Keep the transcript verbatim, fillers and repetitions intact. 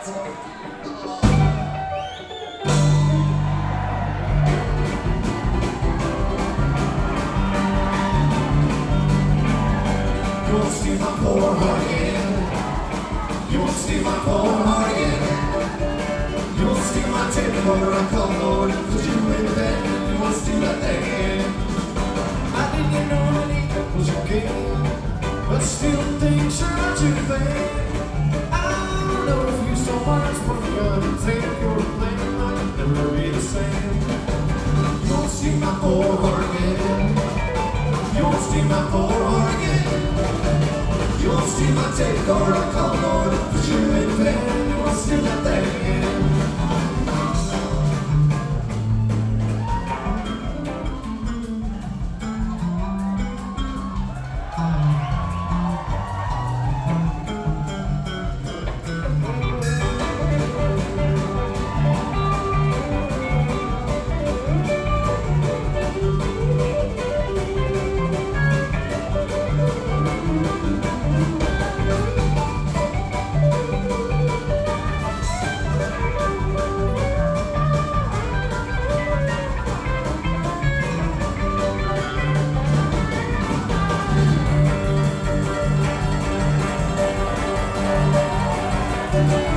You won't steal my poor heart again. You won't steal my poor heart again. You won't steal my tape recorder. I call Lord and put you in bed. You won't steal that thing again. I didn't know that it was your game, but still things are not too bad. I love you so much, but I'm gonna take your blame. I'll never be the same. You won't steal my poor heart again. You won't steal my poor heart again. You won't steal my tape recorder. I call Lord and put you in bed. You won't steal that thing again. Thank you.